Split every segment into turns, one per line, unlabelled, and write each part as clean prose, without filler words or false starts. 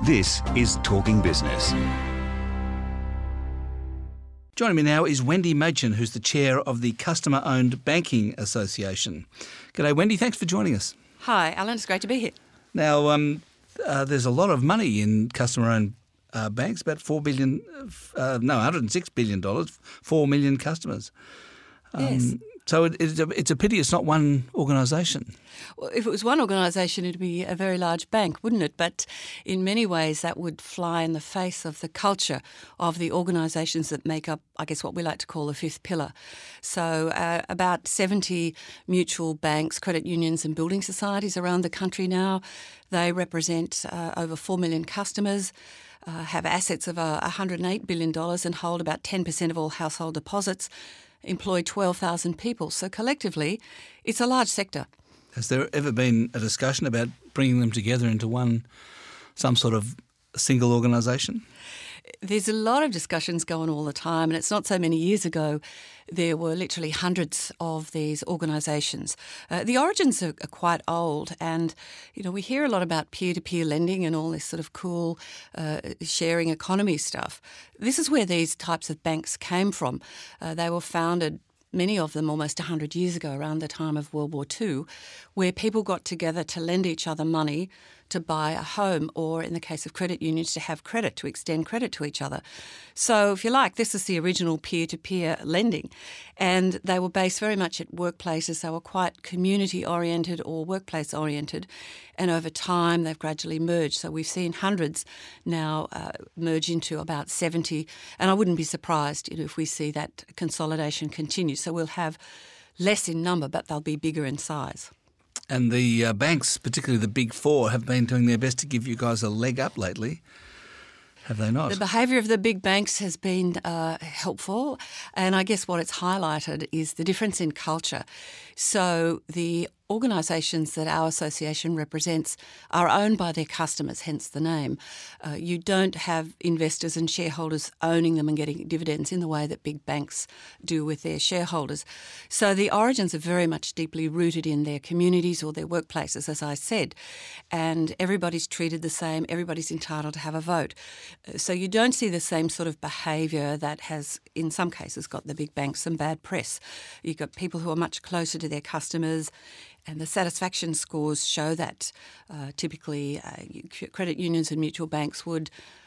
This is Talking Business.
Joining me now is Wendy Machin, who's the chair of the Customer-Owned Banking Association. G'day, Wendy. Thanks for joining us.
Hi, Alan. It's great to be here.
Now, there's a lot of money in customer-owned banks, about $106 billion, 4 million customers.
Yes.
So it's a pity it's not one organisation.
Well, if it was one organisation, it'd be a very large bank, wouldn't it? But in many ways, that would fly in the face of the culture of the organisations that make up, I guess, what we like to call the fifth pillar. So about 70 mutual banks, credit unions and building societies around the country now. They represent over 4 million customers. Have assets of $108 billion and hold about 10% of all household deposits, employ 12,000 people. So collectively, it's a large sector.
Has there ever been a discussion about bringing them together into some sort of single organisation?
There's a lot of discussions going all the time, and it's not so many years ago there were literally hundreds of these organisations. The origins are quite old, and we hear a lot about peer-to-peer lending and all this sort of cool sharing economy stuff. This is where these types of banks came from. They were founded, many of them almost 100 years ago, around the time of World War II, where people got together to lend each other money to buy a home, or in the case of credit unions, to have credit, to extend credit to each other. So if you like, this is the original peer-to-peer lending. And they were based very much at workplaces. They were quite community-oriented or workplace-oriented. And over time, they've gradually merged. So we've seen hundreds now merge into about 70. And I wouldn't be surprised if we see that consolidation continue. So we'll have less in number, but they'll be bigger in size.
And the banks, particularly the big four, have been doing their best to give you guys a leg up lately. Have they not?
The behaviour of the big banks has been helpful, and I guess what it's highlighted is the difference in culture. So the organisations that our association represents are owned by their customers, hence the name. You don't have investors and shareholders owning them and getting dividends in the way that big banks do with their shareholders. So the origins are very much deeply rooted in their communities or their workplaces, as I said, and everybody's treated the same, everybody's entitled to have a vote. So you don't see the same sort of behaviour that has, in some cases, got the big banks some bad press. You've got people who are much closer to their customers, and the satisfaction scores show that typically credit unions and mutual banks would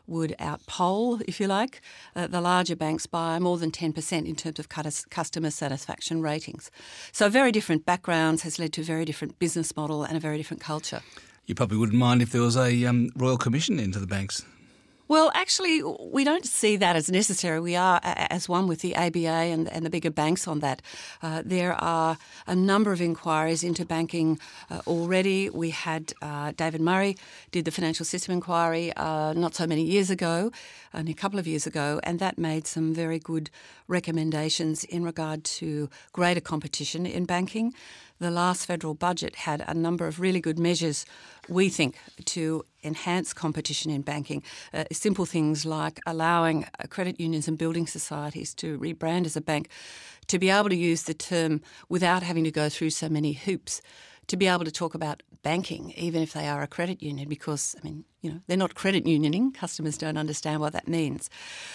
outpoll, if you like, the larger banks by more than 10% in terms of customer satisfaction ratings. So very different backgrounds has led to a very different business model and a very different culture.
You probably wouldn't mind if there was a Royal Commission into the banks.
Well, actually, we don't see that as necessary. We are as one with the ABA and the bigger banks on that. There are a number of inquiries into banking already. We had David Murray did the financial system inquiry not so many years ago, only a couple of years ago, and that made some very good recommendations in regard to greater competition in banking. The last federal budget had a number of really good measures, we think, to enhance competition in banking. Simple things like allowing credit unions and building societies to rebrand as a bank, to be able to use the term without having to go through so many hoops, to be able to talk about banking, even if they are a credit union, because, they're not credit unioning. Customers don't understand what that means.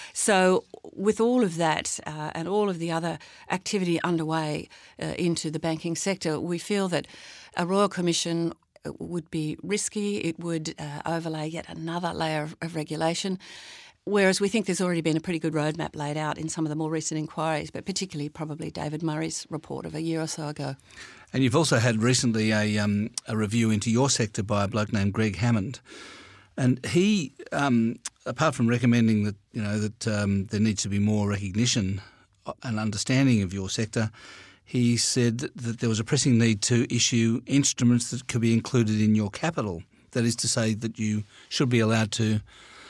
So with all of that and all of the other activity underway into the banking sector, we feel that a Royal Commission would be risky. It would overlay yet another layer of regulation, whereas we think there's already been a pretty good roadmap laid out in some of the more recent inquiries, but particularly probably David Murray's report of a year or so ago.
And you've also had recently a review into your sector by a bloke named Greg Hammond. And he, apart from recommending that there needs to be more recognition and understanding of your sector, he said that there was a pressing need to issue instruments that could be included in your capital. That is to say that you should be allowed to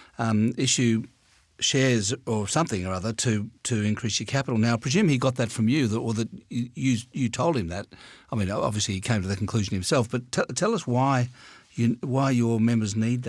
issue shares or something or other to increase your capital. Now, I presume he got that from you, or that you told him that. Obviously he came to the conclusion himself, but tell us why your members need that.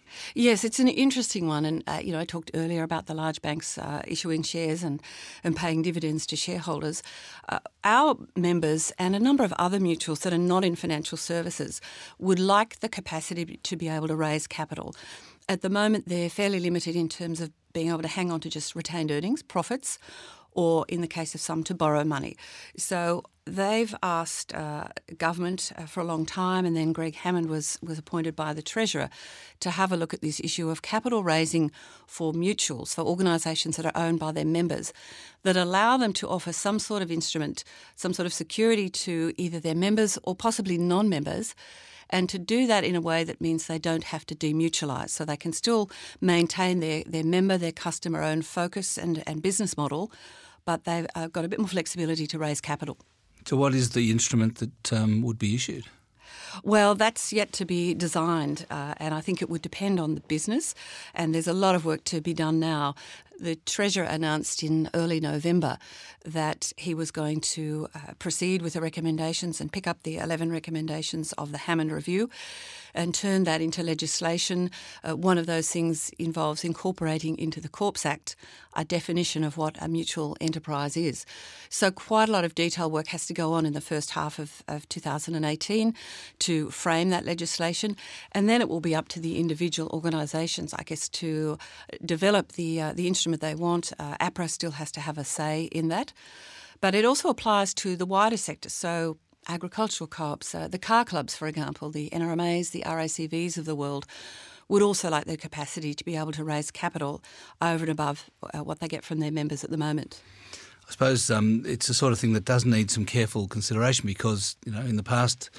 Yes, it's an interesting one. And, I talked earlier about the large banks issuing shares and paying dividends to shareholders. Our members and a number of other mutuals that are not in financial services would like the capacity to be able to raise capital. At the moment, they're fairly limited in terms of being able to hang on to just retained earnings, profits, or in the case of some, to borrow money. So they've asked government for a long time, and then Greg Hammond was appointed by the Treasurer to have a look at this issue of capital raising for mutuals, for organisations that are owned by their members, that allow them to offer some sort of instrument, some sort of security to either their members or possibly non-members, and to do that in a way that means they don't have to demutualise. So they can still maintain their member, their customer-owned focus and business model, but they've got a bit more flexibility to raise capital.
So what is the instrument that would be issued?
Well, that's yet to be designed, and I think it would depend on the business, and there's a lot of work to be done now. The Treasurer announced in early November that he was going to proceed with the recommendations and pick up the 11 recommendations of the Hammond Review and turn that into legislation. One of those things involves incorporating into the Corps Act a definition of what a mutual enterprise is. So quite a lot of detail work has to go on in the first half of 2018 to frame that legislation, and then it will be up to the individual organisations, I guess, to develop the instrument they want. APRA still has to have a say in that. But it also applies to the wider sector. So agricultural co-ops, the car clubs, for example, the NRMAs, the RACVs of the world, would also like the capacity to be able to raise capital over and above what they get from their members at the moment.
I suppose it's the sort of thing that does need some careful consideration because, in the past,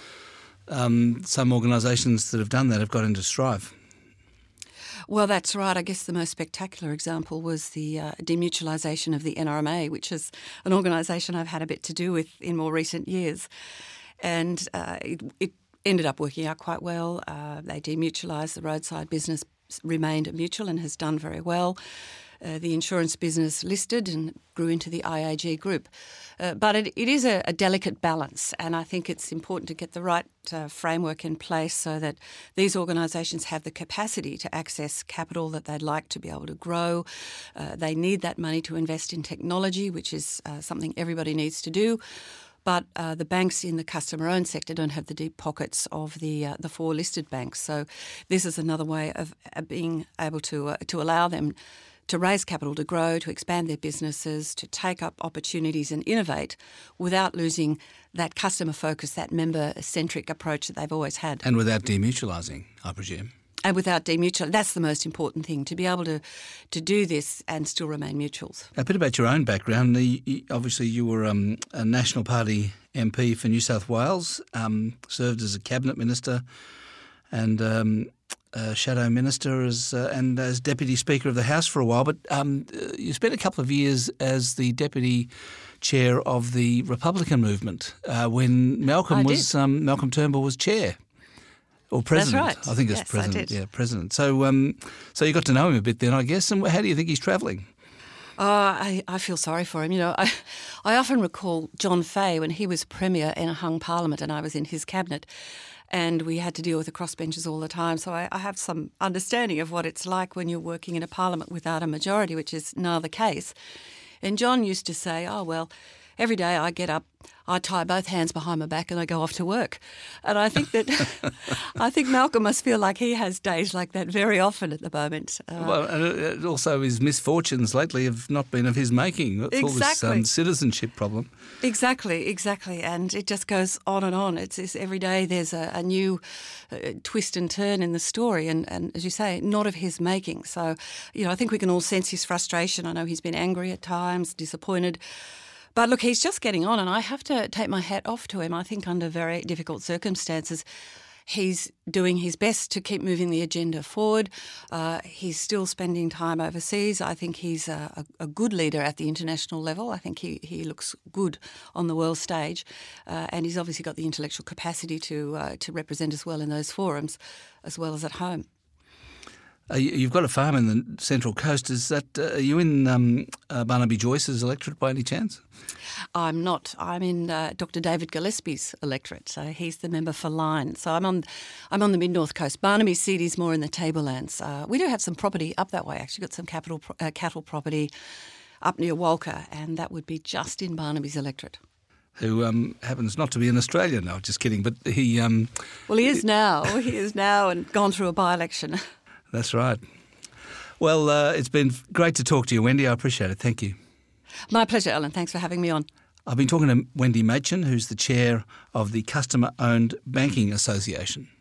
some organisations that have done that have got into strife.
Well, that's right. I guess the most spectacular example was the demutualisation of the NRMA, which is an organisation I've had a bit to do with in more recent years. And it ended up working out quite well. They demutualised. The roadside business remained a mutual and has done very well. The insurance business listed and grew into the IAG group. But it is a delicate balance, and I think it's important to get the right framework in place so that these organisations have the capacity to access capital that they'd like to be able to grow. They need that money to invest in technology, which is something everybody needs to do. But the banks in the customer-owned sector don't have the deep pockets of the 4 listed banks. So this is another way of being able to allow them to raise capital, to grow, to expand their businesses, to take up opportunities and innovate without losing that customer focus, that member-centric approach that they've always had.
And without demutualising, I presume.
And without demutualising. That's the most important thing, to be able to do this and still remain mutuals.
A bit about your own background. Obviously, you were a National Party MP for New South Wales, served as a Cabinet Minister and Shadow Minister and as Deputy Speaker of the House for a while, but you spent a couple of years as the Deputy Chair of the Republican movement when Malcolm Turnbull was Chair. Or President.
That's right.
I think it's
yes,
President.
I did.
Yeah, President. So so you got to know him a bit then, I guess. And how do you think he's travelling?
I feel sorry for him. I often recall John Fay when he was Premier in a hung Parliament and I was in his cabinet. And we had to deal with the crossbenchers all the time. So I have some understanding of what it's like when you're working in a parliament without a majority, which is now the case. And John used to say, every day I get up, I tie both hands behind my back and I go off to work. And I think that Malcolm must feel like he has days like that very often at the moment.
Well, and also his misfortunes lately have not been of his making. It's
exactly.
All this citizenship problem.
Exactly. And it just goes on and on. It's every day there's a new twist and turn in the story. And as you say, not of his making. So, I think we can all sense his frustration. I know he's been angry at times, disappointed. But look, he's just getting on, and I have to take my hat off to him. I think under very difficult circumstances, he's doing his best to keep moving the agenda forward. He's still spending time overseas. I think he's a good leader at the international level. I think he looks good on the world stage, and he's obviously got the intellectual capacity to represent us well in those forums, as well as at home.
You've got a farm in the Central Coast. Is that are you in Barnaby Joyce's electorate by any chance?
I'm not. I'm in Dr. David Gillespie's electorate. So he's the member for Lyne. So I'm on the mid north coast. Barnaby seat is more in the Tablelands. We do have some property up that way. Actually, got some cattle property up near Walker, and that would be just in Barnaby's electorate.
Who happens not to be an Australian. No, just kidding. But he
well, he is now. He is now, and gone through a by-election.
That's right. Well, it's been great to talk to you, Wendy. I appreciate it. Thank you.
My pleasure, Ellen. Thanks for having me on.
I've been talking to Wendy Machin, who's the chair of the Customer Owned Banking Association.